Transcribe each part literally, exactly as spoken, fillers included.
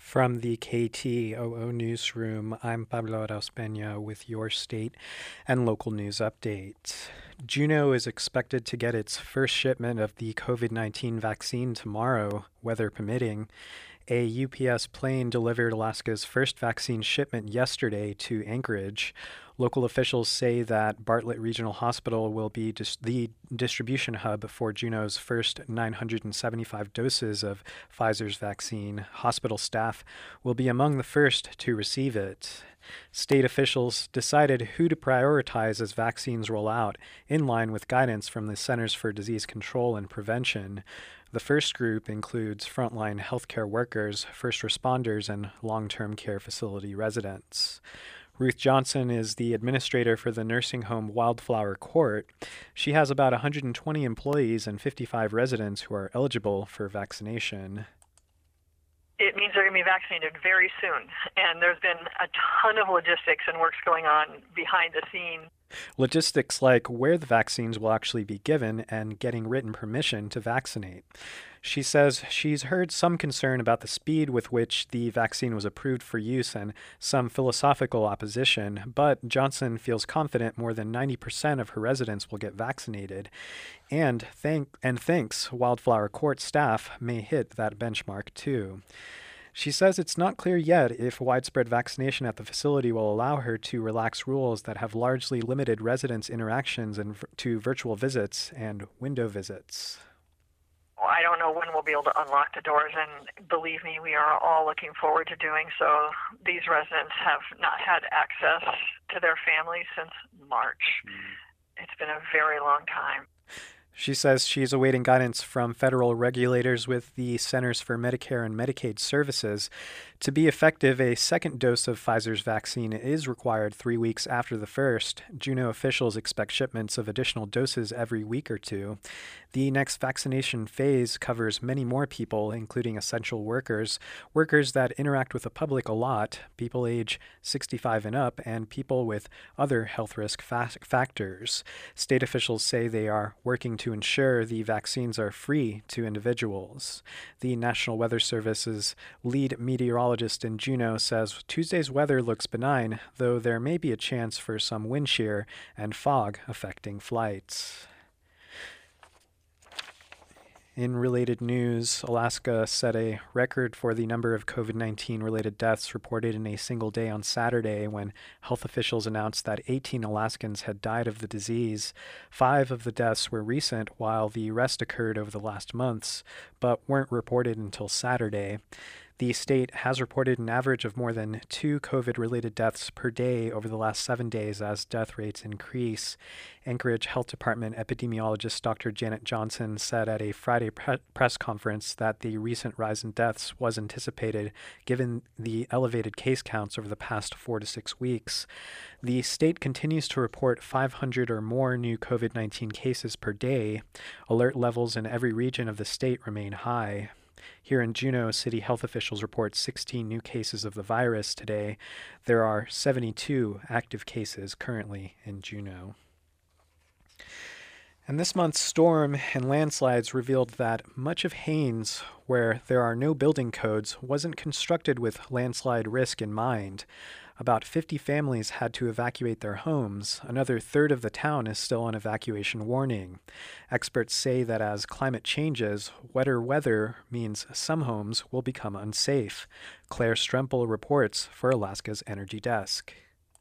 From the K T O O newsroom, I'm Pablo Arauz Peña with your state and local news update. Juneau is expected to get its first shipment of the COVID nineteen vaccine tomorrow, weather permitting. A U P S plane delivered Alaska's first vaccine shipment yesterday to Anchorage. Local officials say that Bartlett Regional Hospital will be dis- the distribution hub for Juneau's first nine hundred seventy-five doses of Pfizer's vaccine. Hospital staff will be among the first to receive it. State officials decided who to prioritize as vaccines roll out, in line with guidance from the Centers for Disease Control and Prevention. The first group includes frontline healthcare workers, first responders, and long-term care facility residents. Ruth Johnson is the administrator for the nursing home Wildflower Court. She has about one hundred twenty employees and fifty-five residents who are eligible for vaccination. It means they're going to be vaccinated very soon, and there's been a ton of logistics and works going on behind the scenes. Logistics like where the vaccines will actually be given and getting written permission to vaccinate. She says she's heard some concern about the speed with which the vaccine was approved for use and some philosophical opposition, but Johnson feels confident more than ninety percent of her residents will get vaccinated, and, thank- and thinks Wildflower Court staff may hit that benchmark too. She says it's not clear yet if widespread vaccination at the facility will allow her to relax rules that have largely limited residents' interactions and v- to virtual visits and window visits. I don't know when we'll be able to unlock the doors, and believe me, we are all looking forward to doing so. These residents have not had access to their families since March. Mm. It's been a very long time. She says she's awaiting guidance from federal regulators with the Centers for Medicare and Medicaid Services. To be effective, a second dose of Pfizer's vaccine is required three weeks after the first. Juneau officials expect shipments of additional doses every week or two. The next vaccination phase covers many more people, including essential workers, workers that interact with the public a lot, people age sixty-five and up, and people with other health risk fa- factors. State officials say they are working to ensure the vaccines are free to individuals. The National Weather Service's lead meteorologist in Juneau says Tuesday's weather looks benign, though there may be a chance for some wind shear and fog affecting flights. In related news, Alaska set a record for the number of COVID nineteen related deaths reported in a single day on Saturday when health officials announced that eighteen Alaskans had died of the disease. Five of the deaths were recent, while the rest occurred over the last months, but weren't reported until Saturday. The state has reported an average of more than two COVID-related deaths per day over the last seven days as death rates increase. Anchorage Health Department epidemiologist Doctor Janet Johnson said at a Friday pre- press conference that the recent rise in deaths was anticipated given the elevated case counts over the past four to six weeks. The state continues to report five hundred or more new COVID nineteen cases per day. Alert levels in every region of the state remain high. Here in Juneau, city health officials report sixteen new cases of the virus today. There are seventy-two active cases currently in Juneau. And this month's storm and landslides revealed that much of Haines, where there are no building codes, wasn't constructed with landslide risk in mind. About fifty families had to evacuate their homes. Another third of the town is still on evacuation warning. Experts say that as climate changes, wetter weather means some homes will become unsafe. Claire Strempel reports for Alaska's Energy Desk.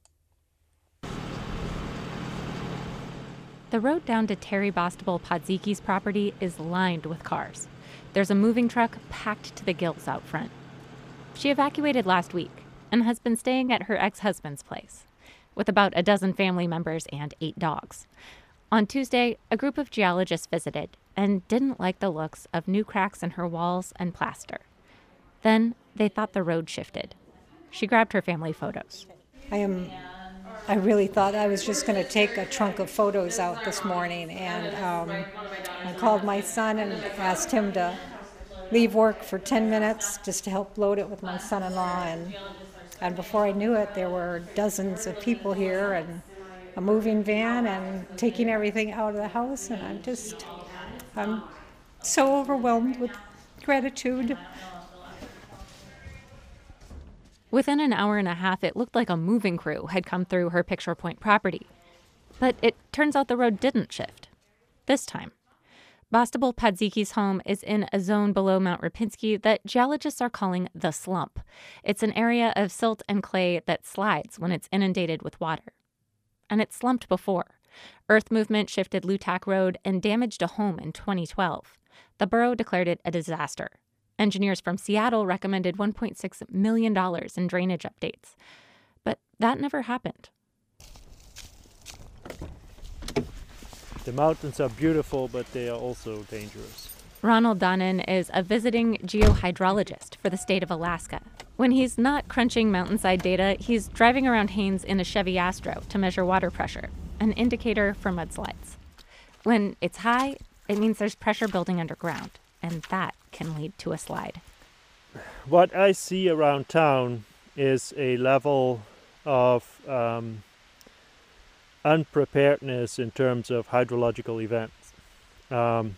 The road down to Terry Bostable Podziki's property is lined with cars. There's a moving truck packed to the gills out front. She evacuated last week and has been staying at her ex-husband's place, with about a dozen family members and eight dogs. On Tuesday, a group of geologists visited and didn't like the looks of new cracks in her walls and plaster. Then they thought the road shifted. She grabbed her family photos. I am. I really thought I was just going to take a trunk of photos out this morning, and um, I called my son and asked him to leave work for ten minutes just to help load it with my son-in-law, and And before I knew it, there were dozens of people here and a moving van and taking everything out of the house. And I'm just, I'm so overwhelmed with gratitude. Within an hour and a half, it looked like a moving crew had come through her Picture Point property. But it turns out the road didn't shift. This time. Bastable Padziki's home is in a zone below Mount Rapinski that geologists are calling the slump. It's an area of silt and clay that slides when it's inundated with water. And it slumped before. Earth movement shifted Lutak Road and damaged a home in twenty twelve. The borough declared it a disaster. Engineers from Seattle recommended one point six million dollars in drainage updates. But that never happened. The mountains are beautiful, but they are also dangerous. Ronald Donnan is a visiting geohydrologist for the state of Alaska. When he's not crunching mountainside data, he's driving around Haines in a Chevy Astro to measure water pressure, an indicator for mudslides. When it's high, it means there's pressure building underground, and that can lead to a slide. What I see around town is a level of um, unpreparedness in terms of hydrological events. Um,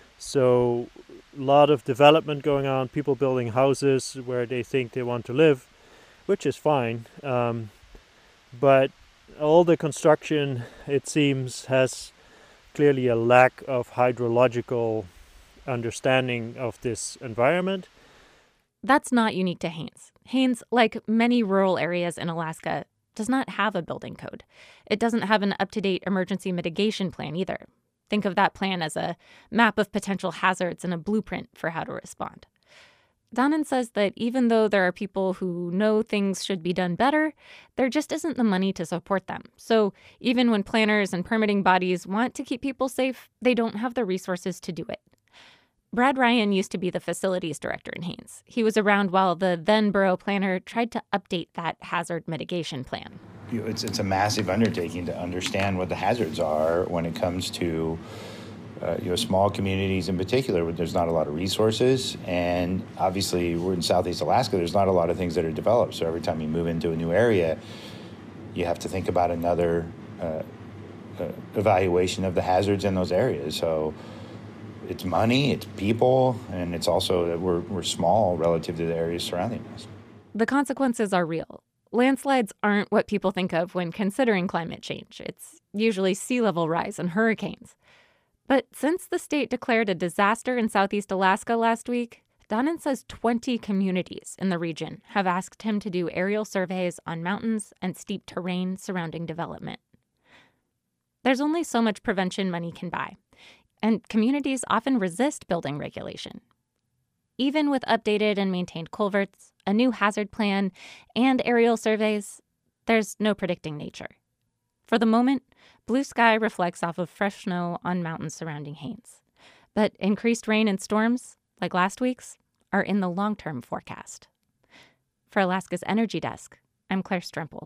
so a lot of development going on, people building houses where they think they want to live, which is fine. Um, but all the construction, it seems, has clearly a lack of hydrological understanding of this environment. That's not unique to Haines. Haines, like many rural areas in Alaska, does not have a building code. It doesn't have an up-to-date emergency mitigation plan either. Think of that plan as a map of potential hazards and a blueprint for how to respond. Donnan says that even though there are people who know things should be done better, there just isn't the money to support them. So even when planners and permitting bodies want to keep people safe, they don't have the resources to do it. Brad Ryan used to be the facilities director in Haines. He was around while the then borough planner tried to update that hazard mitigation plan. You know, it's, it's a massive undertaking to understand what the hazards are when it comes to uh, you know, small communities in particular where there's not a lot of resources. And obviously, we're in Southeast Alaska, there's not a lot of things that are developed. So every time you move into a new area, you have to think about another uh, uh, evaluation of the hazards in those areas. So it's money, it's people, and it's also that we're, we're small relative to the areas surrounding us. The consequences are real. Landslides aren't what people think of when considering climate change. It's usually sea level rise and hurricanes. But since the state declared a disaster in Southeast Alaska last week, Donnan says twenty communities in the region have asked him to do aerial surveys on mountains and steep terrain surrounding development. There's only so much prevention money can buy, and communities often resist building regulation. Even with updated and maintained culverts, a new hazard plan, and aerial surveys, there's no predicting nature. For the moment, blue sky reflects off of fresh snow on mountains surrounding Haines. But increased rain and storms, like last week's, are in the long-term forecast. For Alaska's Energy Desk, I'm Claire Stremple.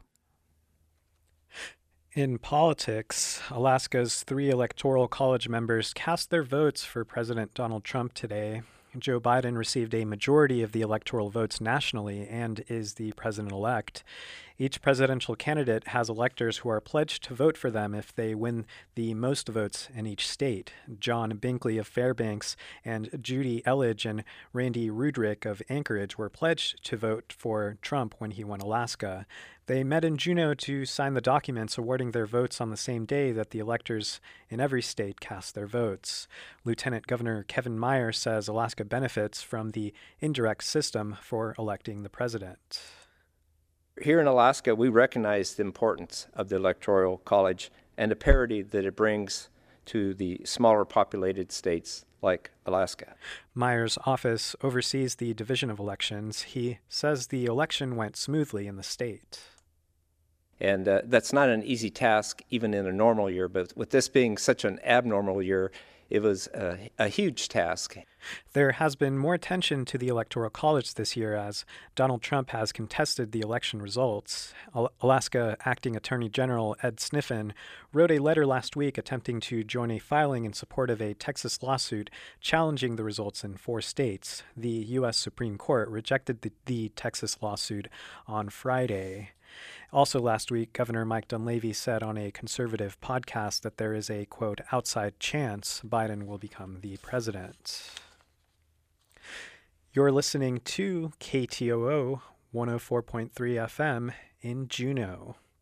In politics, Alaska's three electoral college members cast their votes for President Donald Trump today. Joe Biden received a majority of the electoral votes nationally and is the president-elect. Each presidential candidate has electors who are pledged to vote for them if they win the most votes in each state. John Binkley of Fairbanks and Judy Elledge and Randy Rudrick of Anchorage were pledged to vote for Trump when he won Alaska. They met in Juneau to sign the documents awarding their votes on the same day that the electors in every state cast their votes. Lieutenant Governor Kevin Meyer says Alaska benefits from the indirect system for electing the president. Here in Alaska, we recognize the importance of the Electoral College and the parity that it brings to the smaller populated states like Alaska. Meyer's office oversees the Division of Elections. He says the election went smoothly in the state. And uh, that's not an easy task, even in a normal year, but with this being such an abnormal year, it was a, a huge task. There has been more attention to the Electoral College this year as Donald Trump has contested the election results. Al- Alaska Acting Attorney General Ed Sniffen wrote a letter last week attempting to join a filing in support of a Texas lawsuit challenging the results in four states. The U S Supreme Court rejected the, the Texas lawsuit on Friday. Also last week, Governor Mike Dunleavy said on a conservative podcast that there is a, quote, outside chance Biden will become the president. You're listening to K T O O one oh four point three F M in Juneau.